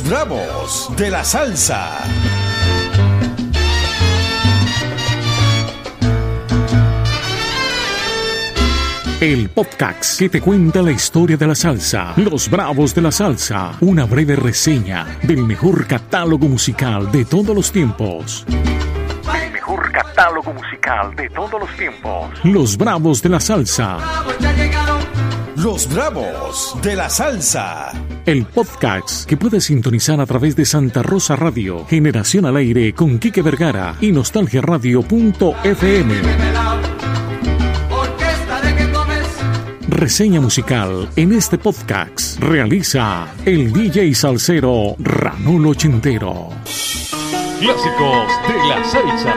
Bravos de la Salsa. El podcast que te cuenta la historia de la salsa, Los Bravos de la Salsa, una breve reseña del mejor catálogo musical de todos los tiempos. El mejor catálogo musical de todos los tiempos. Los Bravos de la Salsa. Los Bravos de la Salsa. El podcast que puedes sintonizar a través de Santa Rosa Radio, Generación al Aire con Quique Vergara y nostalgiaradio.fm. Reseña musical en este podcast realiza el DJ salsero Ranul Ochentero. Clásicos de la salsa.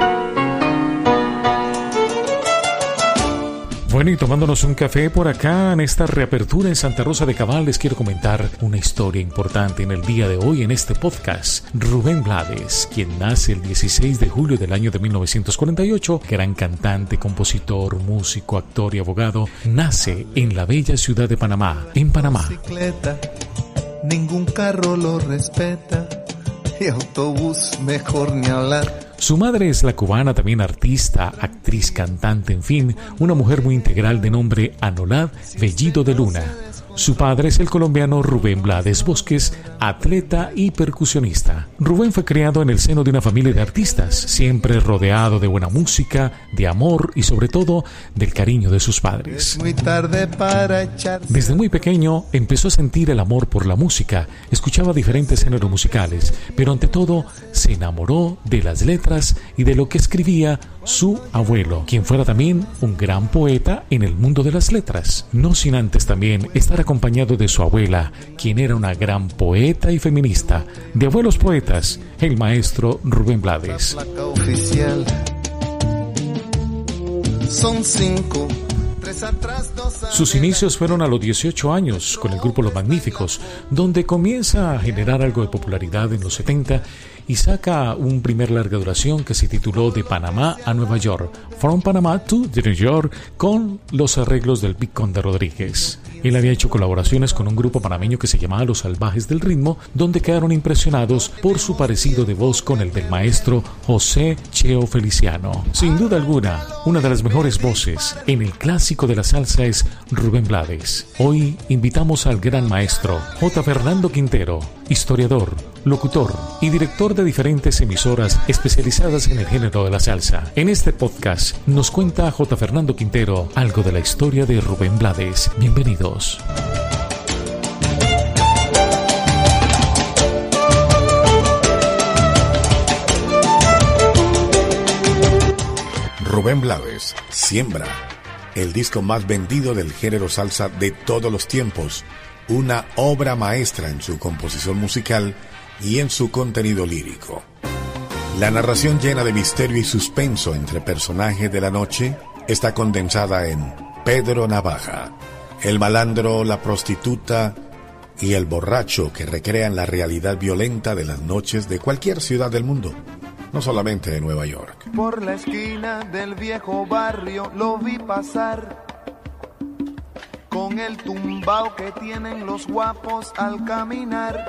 Bueno, y tomándonos un café por acá en esta reapertura en Santa Rosa de Cabal, les quiero comentar una historia importante en el día de hoy en este podcast. Rubén Blades, quien nace el 16 de julio del año de 1948, gran cantante, compositor, músico, actor y abogado, nace en la bella ciudad de Panamá, en Panamá. Ningún carro lo respeta y autobús mejor ni hablar. Su madre es la cubana, también artista, actriz, cantante, en fin, una mujer muy integral de nombre Anolad Bellido de Luna. Su padre es el colombiano Rubén Blades Bosques, atleta y percusionista. Rubén fue criado en el seno de una familia de artistas, siempre rodeado de buena música, de amor y sobre todo del cariño de sus padres. Desde muy pequeño empezó a sentir el amor por la música, escuchaba diferentes géneros musicales, pero ante todo se enamoró de las letras y de lo que escribía su abuelo, quien fuera también un gran poeta en el mundo de las letras, no sin antes también estar acompañado de su abuela, quien era una gran poeta y feminista. De abuelos poetas, el maestro Rubén Blades. Son 5. Sus inicios fueron a los 18 años con el grupo Los Magníficos, donde comienza a generar algo de popularidad en los 70 y saca un primer larga duración que se tituló De Panamá a Nueva York, From Panama to New York, con los arreglos del Big Conde Rodríguez. Él había hecho colaboraciones con un grupo panameño que se llamaba Los Salvajes del Ritmo, donde quedaron impresionados por su parecido de voz con el del maestro José Cheo Feliciano. Sin duda alguna, una de las mejores voces en el clásico de la salsa es Rubén Blades. Hoy invitamos al gran maestro J. Fernando Quintero, historiador, locutor y director de diferentes emisoras especializadas en el género de la salsa. En este podcast nos cuenta J. Fernando Quintero algo de la historia de Rubén Blades. Bienvenidos. Rubén Blades, Siembra, el disco más vendido del género salsa de todos los tiempos, una obra maestra en su composición musical y en su contenido lírico. La narración llena de misterio y suspenso entre personajes de la noche está condensada en Pedro Navaja, el malandro, la prostituta y el borracho que recrean la realidad violenta de las noches de cualquier ciudad del mundo, no solamente de Nueva York. Por la esquina del viejo barrio lo vi pasar, con el tumbao que tienen los guapos al caminar,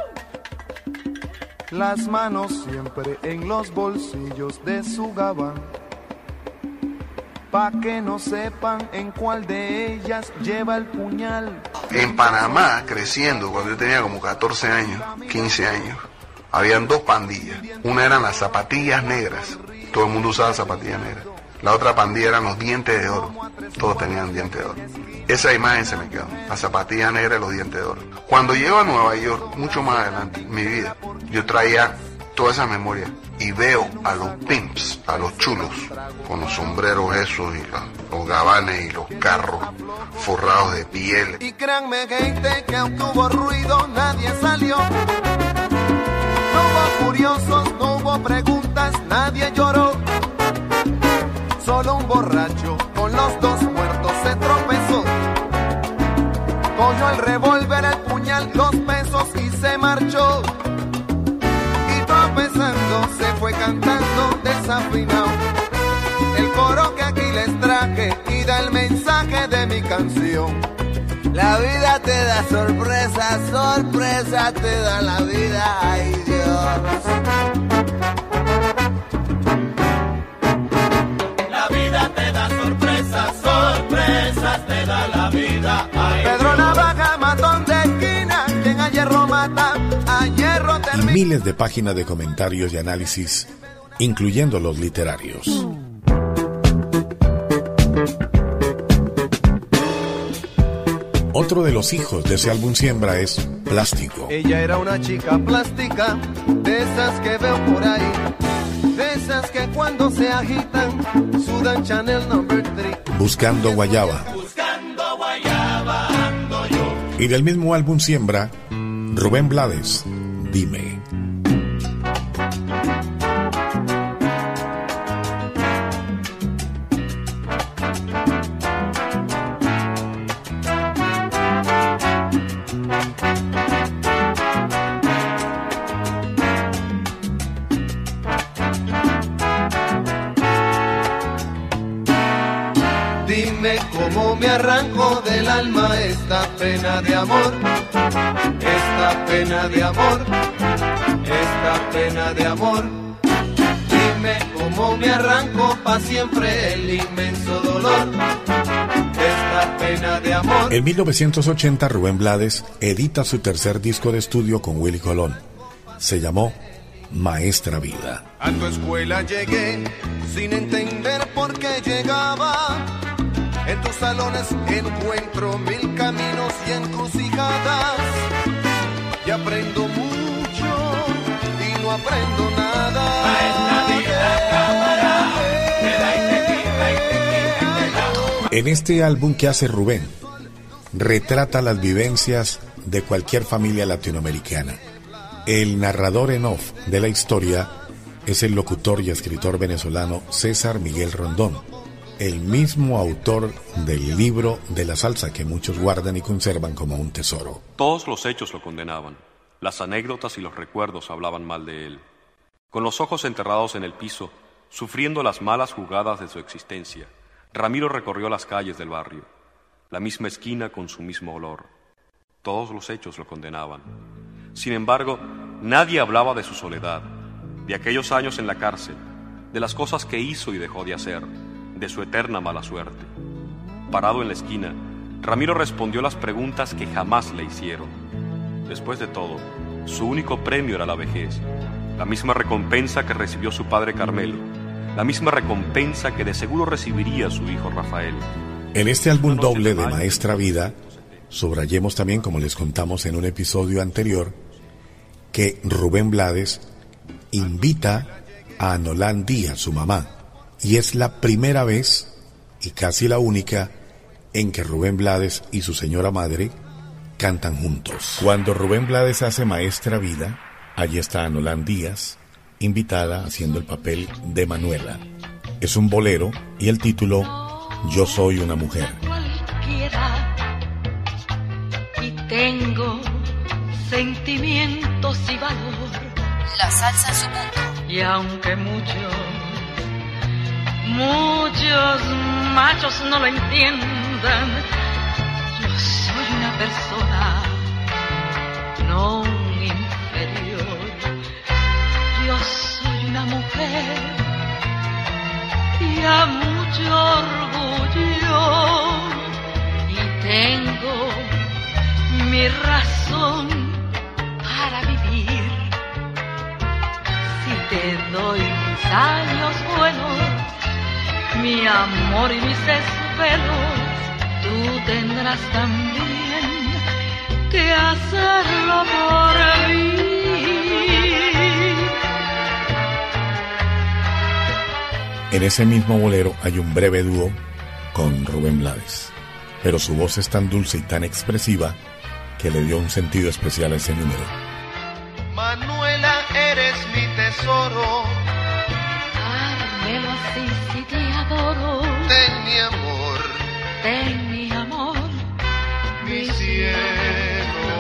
las manos siempre en los bolsillos de su gabán, pa' que no sepan en cuál de ellas lleva el puñal. En Panamá, creciendo, cuando yo tenía como 14 años, 15 años, habían dos pandillas. Una eran las zapatillas negras, todo el mundo usaba zapatillas negras. La otra pandilla eran los dientes de oro, todos tenían dientes de oro. Esa imagen se me quedó, la zapatilla negra y los dientes de oro. Cuando llego a Nueva York, mucho más adelante en mi vida, yo traía toda esa memoria y veo a los pimps, a los chulos, con los sombreros esos y los gabanes y los carros forrados de piel. Y créanme, gente, que aunque hubo ruido, nadie salió. No hubo curiosos, no hubo preguntas, nadie lloró. Solo un borracho con los dos muertos se tropezó. Cogió el revólver, el puñal, los pesos y se marchó. Y tropezando se fue cantando desafinado el coro que aquí les traje y da el mensaje de mi canción. La vida te da sorpresas, sorpresa te da la vida, ay Dios. La vida te da sorpresas, sorpresas te da la vida, ay Pedro Navaja, matón de esquina, quien a hierro mata, a hierro termina. Y miles de páginas de comentarios y análisis, incluyendo los literarios. Otro de los hijos de ese álbum Siembra es Plástico. Ella era una chica plástica, de esas que veo por ahí, de esas que cuando se agitan, sudan Chanel No. 3. Buscando Guayaba. buscando guayaba ando yo. Y del mismo álbum Siembra, Rubén Blades, Dime. Dime cómo me arranco del alma esta pena de amor, esta pena de amor, esta pena de amor. Dime cómo me arranco pa' siempre el inmenso dolor, esta pena de amor. En 1980 Rubén Blades edita su tercer disco de estudio con Willy Colón. Se llamó Maestra Vida. A tu escuela llegué sin entender por qué llegaba. En tus salones encuentro mil caminos y encrucijadas. Y aprendo mucho y no aprendo nada. Maestra vida, cámara, te da y te quita y te quita y te da. En este álbum que hace Rubén, retrata las vivencias de cualquier familia latinoamericana. El narrador en off de la historia es el locutor y escritor venezolano César Miguel Rondón, el mismo autor del libro de la salsa que muchos guardan y conservan como un tesoro. Todos los hechos lo condenaban. Las anécdotas y los recuerdos hablaban mal de él. Con los ojos enterrados en el piso, sufriendo las malas jugadas de su existencia, Ramiro recorrió las calles del barrio, la misma esquina con su mismo olor. Todos los hechos lo condenaban. Sin embargo, nadie hablaba de su soledad, de aquellos años en la cárcel, de las cosas que hizo y dejó de hacer, de su eterna mala suerte. Parado en la esquina, Ramiro respondió las preguntas que jamás le hicieron. Después de todo, su único premio era la vejez, la misma recompensa que recibió su padre Carmelo, la misma recompensa que de seguro recibiría su hijo Rafael. En este álbum doble de Maestra Vida, subrayemos también, como les contamos en un episodio anterior, que Rubén Blades invita a Anolán Díaz, su mamá, y es la primera vez, y casi la única, en que Rubén Blades y su señora madre cantan juntos. Cuando Rubén Blades hace Maestra Vida, allí está Anolán Díaz, invitada haciendo el papel de Manuela. Es un bolero y el título, Yo soy una mujer. Cualquiera, y tengo sentimientos y valor. La salsa en su punto. Y aunque muchos machos no lo entiendan, yo soy una persona no inferior. Yo soy una mujer y a mucho orgullo, y tengo mi razón para vivir. Si te doy mis años buenos, mi amor y mis desvelos, tú tendrás también que hacerlo por mí. En ese mismo bolero hay un breve dúo con Rubén Blades, pero su voz es tan dulce y tan expresiva que le dio un sentido especial a ese número. Manuela, eres mi tesoro. Carmelo, así sí te adoro. Ten mi amor, Ten mi amor, mi cielo.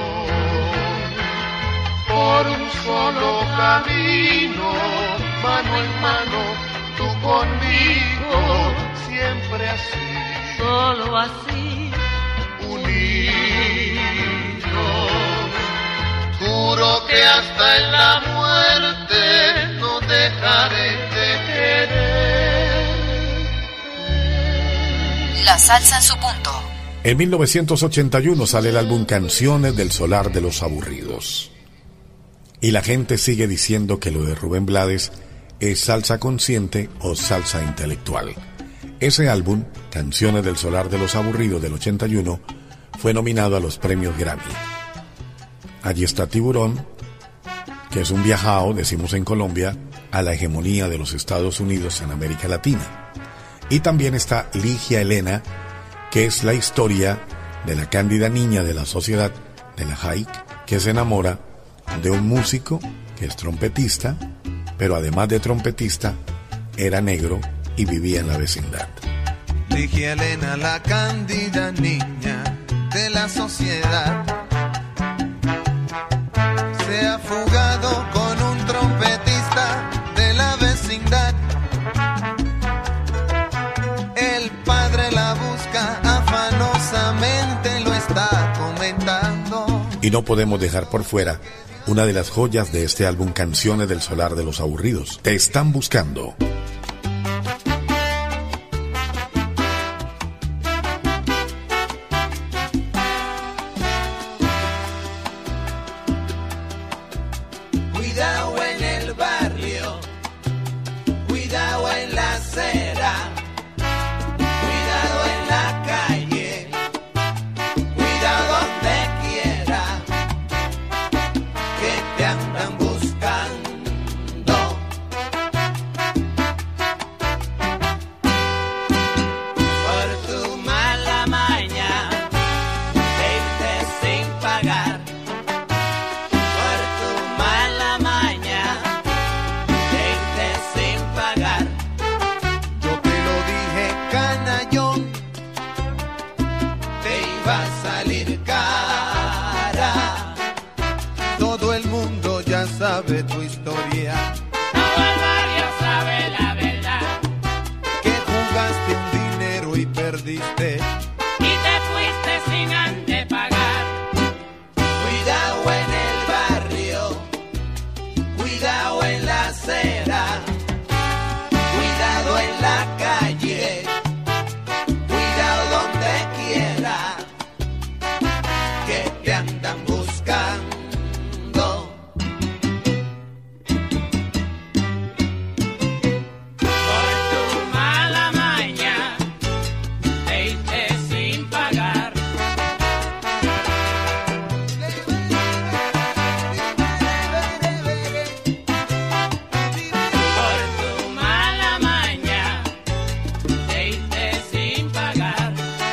Por un solo camino, mano en mano, tú conmigo, siempre así. solo así, Unidos Juro que hasta en la muerte no dejaré de querer. La salsa en su punto. En 1981 sale el álbum Canciones del Solar de los Aburridos. Y la gente sigue diciendo que lo de Rubén Blades es salsa consciente o salsa intelectual. Ese álbum, Canciones del Solar de los Aburridos del 81, fue nominado a los premios Grammy. Allí está Tiburón, que es un viajao, decimos en Colombia, a la hegemonía de los Estados Unidos en América Latina. Y también está Ligia Elena, que es la historia de la cándida niña de la sociedad de la Haik, que se enamora de un músico que es trompetista, pero además de trompetista, era negro y vivía en la vecindad. Ligia Elena, la cándida niña de la sociedad, se ha fugado con un trompetista de la vecindad. El padre la busca afanosamente, lo está comentando. Y no podemos dejar por fuera una de las joyas de este álbum, Canciones del Solar de los Aburridos. Te están buscando. Cuidado en el barrio, cuidado en la acera, cuidado en la calle, cuidado donde quiera, que te andan buscando. Por tu mala maña, de irte sin pagar. Por tu mala maña, de irte sin pagar. Yo te lo dije, canallón, te iba a salir cara. Todo el mundo ya sabe tu historia, Todo el barrio sabe la verdad que jugaste un dinero y perdiste. y te fuiste sin antes pagar. Cuidado en el barrio, cuidado en la acera, cuidado en la calle, cuidado donde quiera, que te andan buscando. Por tu mala maña, te irte sin pagar. Por tu mala maña, te irte sin pagar.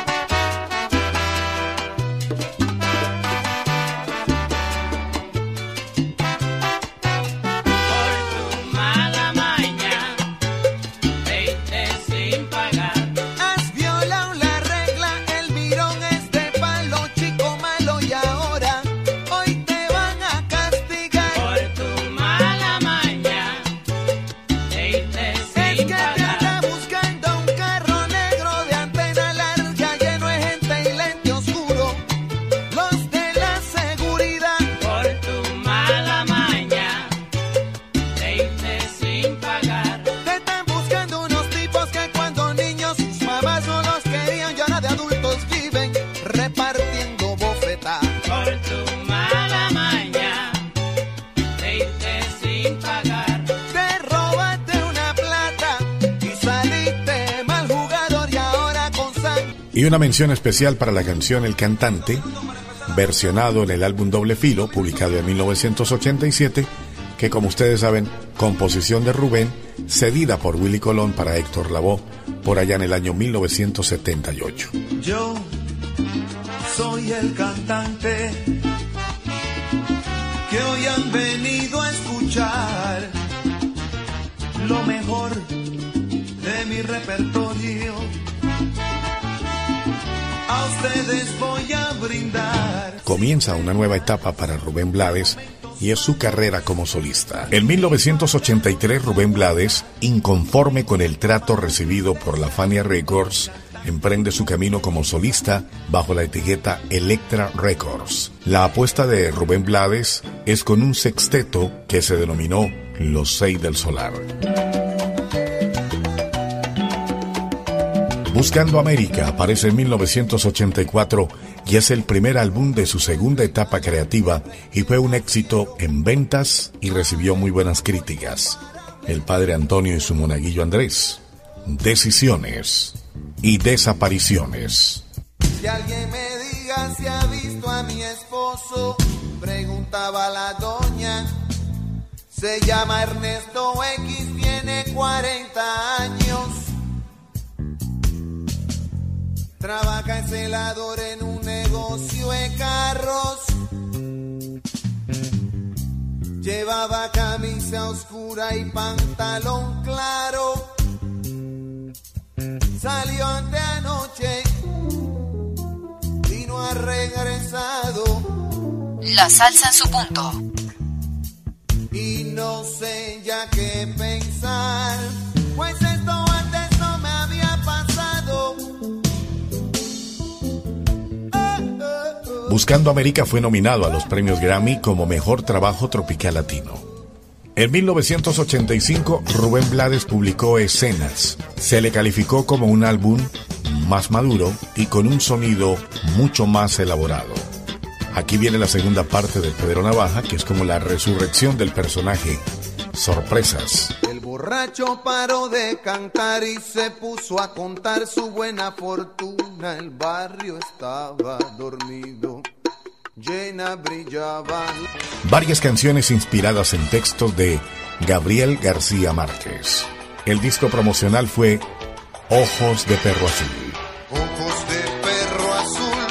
Por tu mala maña, te irte sin pagar. Has violado la regla, el mirón es de palo, chico malo, y ahora hoy te van a castigar. Por tu mala maña, te irte Es sin que te anda pagar. buscando un carro negro de antena larga, lleno de gente y lente oscuro, los de la seguridad. Por tu mala maña, te irte sin pagar. Te están buscando unos tipos que cuando niños sus mamás no los querían, y ahora de adultos viven repartiendo bofetas. Por tu mala maña, te irte sin pagar. Te robaste una plata y saliste mal jugador, y ahora con sangre. Y una mención especial para la canción El Cantante, versionado en el álbum Doble Filo, publicado en 1987, que como ustedes saben, composición de Rubén, cedida por Willy Colón para Héctor Lavoe, por allá en el año 1978. Yo soy el cantante que hoy han venido a escuchar lo mejor de mi repertorio. A ustedes voy a brindar. Comienza una nueva etapa para Rubén Blades y es su carrera como solista. En 1983, Rubén Blades, inconforme con el trato recibido por la Fania Records emprende su camino como solista bajo la etiqueta Elektra Records. La apuesta de Rubén Blades es con un sexteto que se denominó Los Seis del Solar. Buscando América aparece en 1984 y es el primer álbum de su segunda etapa creativa y fue un éxito en ventas y recibió muy buenas críticas. El padre Antonio y su monaguillo Andrés. Decisiones y desapariciones. Si alguien me diga si ha visto a mi esposo, preguntaba la doña. Se llama Ernesto X, tiene 40 años. Trabaja en celador en un negocio de carros. Llevaba camisa oscura y pantalón claro. Salió anteanoche y no ha regresado. La salsa en su punto. Y no sé ya qué pensar, pues esto antes no me había pasado. Buscando América fue nominado a los premios Grammy como Mejor Trabajo Tropical Latino. En 1985, Rubén Blades publicó Escenas. Se le calificó como un álbum más maduro y con un sonido mucho más elaborado. Aquí viene la segunda parte de Pedro Navaja, que es como la resurrección del personaje. Sorpresas. El borracho paró de cantar y se puso a contar su buena fortuna. El barrio estaba dormido, llena brillaba. Varias canciones inspiradas en textos de Gabriel García Márquez. El disco promocional fue Ojos de Perro Azul. Ojos de perro azul,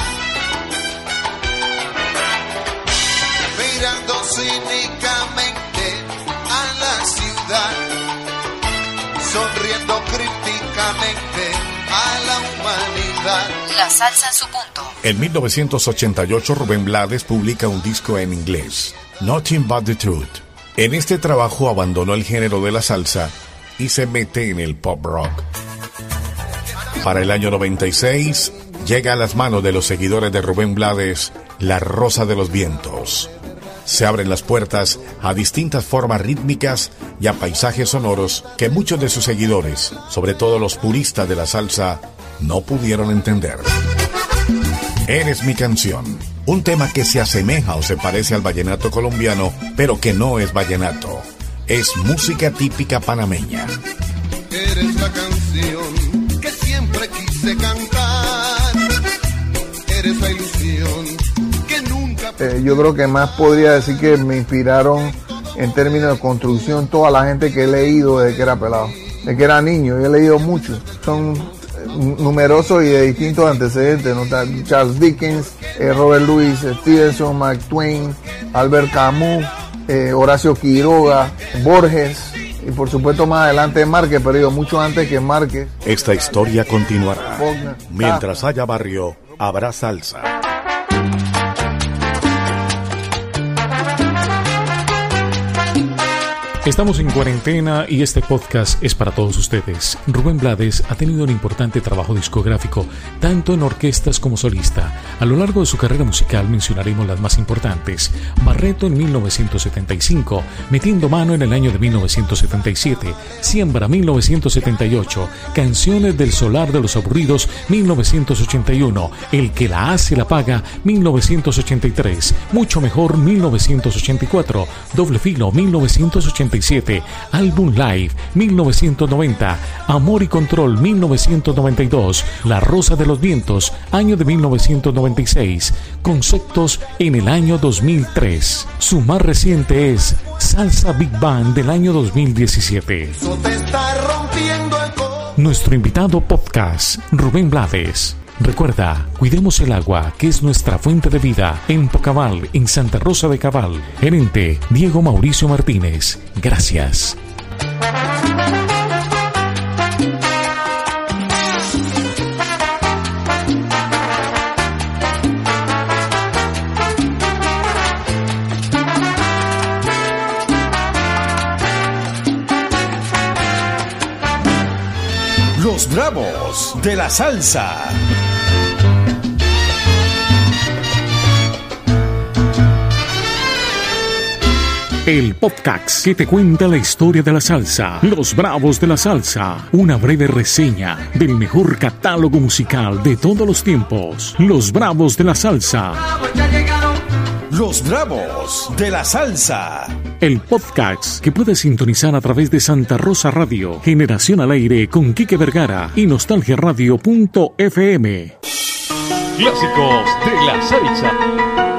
mirando cínicamente a la ciudad, sonriendo críticamente a la humanidad. La salsa en su punto. En 1988, Rubén Blades publica un disco en inglés, Nothing But the Truth. En este trabajo abandonó el género de la salsa y se mete en el pop rock. Para el año 96, llega a las manos de los seguidores de Rubén Blades La Rosa de los Vientos. Se abren las puertas a distintas formas rítmicas y a paisajes sonoros que muchos de sus seguidores, sobre todo los puristas de la salsa, no pudieron entender. Eres mi canción, un tema que se asemeja o se parece al vallenato colombiano, pero que no es vallenato. Es música típica panameña. Eres la canción que siempre quise cantar. Eres la ilusión que nunca... Yo creo que más podría decir que me inspiraron en términos de construcción toda la gente que he leído desde que era pelado, desde que era niño. Yo he leído mucho. Son numerosos y de distintos antecedentes, ¿no? Charles Dickens, Robert Louis Stevenson, Mark Twain, Albert Camus, Horacio Quiroga, Borges y por supuesto más adelante Márquez, pero mucho antes que Márquez. Esta historia continuará. Mientras haya barrio, habrá salsa. Estamos en cuarentena y este podcast es para todos ustedes. Rubén Blades ha tenido un importante trabajo discográfico, tanto en orquestas como solista. A lo largo de su carrera musical mencionaremos las más importantes. Barreto en 1975, Metiendo Mano en el año de 1977, Siembra 1978, Canciones del Solar de los Aburridos 1981, El que la hace la paga 1983, Mucho Mejor 1984, Doble Filo 1987, Álbum Live 1990, Amor y Control 1992, La Rosa de los Vientos año de 1996, Conceptos en el año 2003. Su más reciente es Salsa Big Band del año 2017. Nuestro invitado podcast, Rubén Blades. Recuerda, cuidemos el agua, que es nuestra fuente de vida. En Pocabal, en Santa Rosa de Cabal. Gerente, Diego Mauricio Martínez. Gracias. Los Bravos Bravos de la Salsa. El podcast que te cuenta la historia de la salsa, Los Bravos de la Salsa, una breve reseña del mejor catálogo musical de todos los tiempos, Los Bravos de la Salsa. Los Bravos de la Salsa. El podcast que puedes sintonizar a través de Santa Rosa Radio, Generación al Aire con Quique Vergara y nostalgiaradio.fm. Clásicos de la salsa.